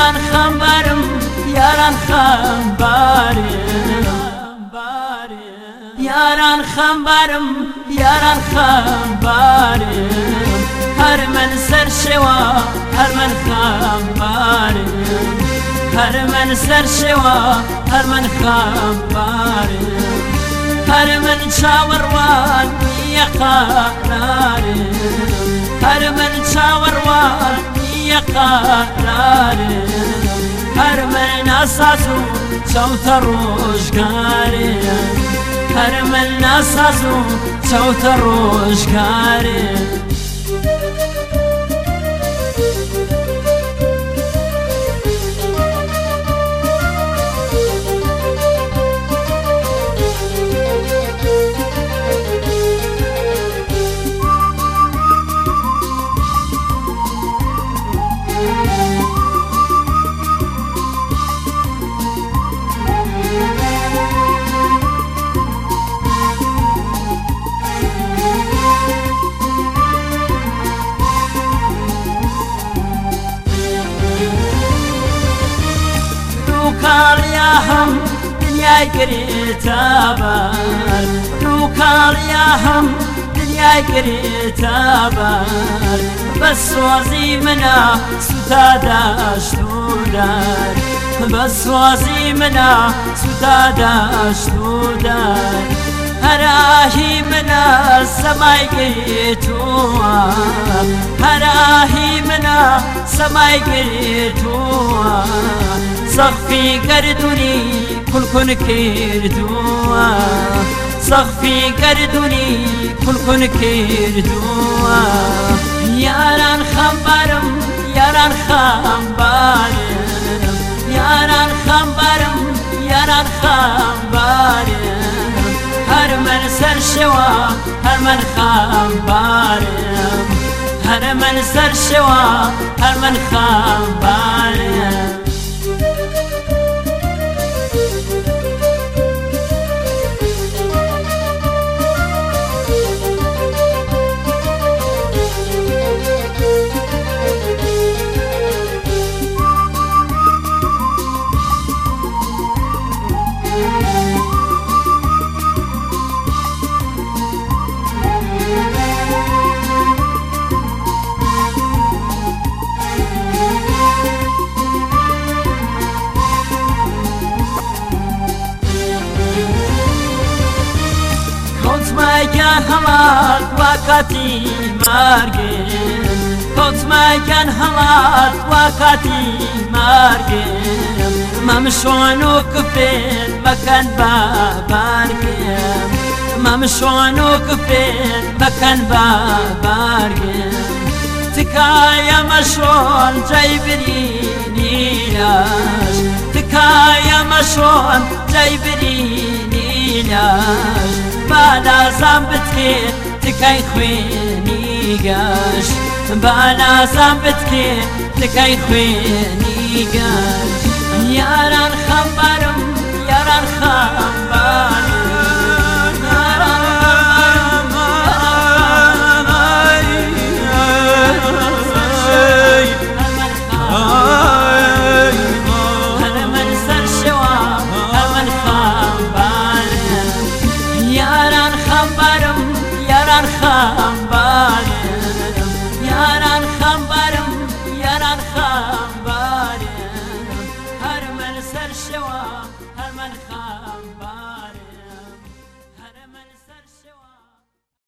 yaran xembarım, yaran xembarım, yaran xembarım, yaran xembarım. Her men serşeva, her men xembarım, her men serşeva, her men xembarım. Her men çavarwan yaqararım, her men çavarwan yaqararım. Her men asazu çavta rojgarım, her men asazu çavta rojgarım. Rukaliyahım dünya giritabar, rukaliyahım dünya giritabar. Beswazi mena sutadaş tudar, beswazi mena sutadaş tudar. Herahi mena samay girituwa, herahi mena samay girituwa. سخفي قردوني كل كن كردوا، سخفي قردوني كل كن كردوا. ياران خمبرم، ياران خمبرم، ياران خمبرم، ياران خمبرم. هر من سرشوا، هر من خمبرم، هر من سرشوا، هر من خمبرم. Kotmayan halat vakati margem, kotmayan halat vakati margem. Mamshonu kufin makan babargem, mamshonu kufin makan babargem. Tikaya mashon jaybirini ilash, tikaya mashon jaybirini ilash. بالا زنبتكي تكاي خويني قاش، بالا زنبتكي تكاي خويني قاش. ياران خمبرم، ياران خمبرم، yaran xembarım, yaran xembarım.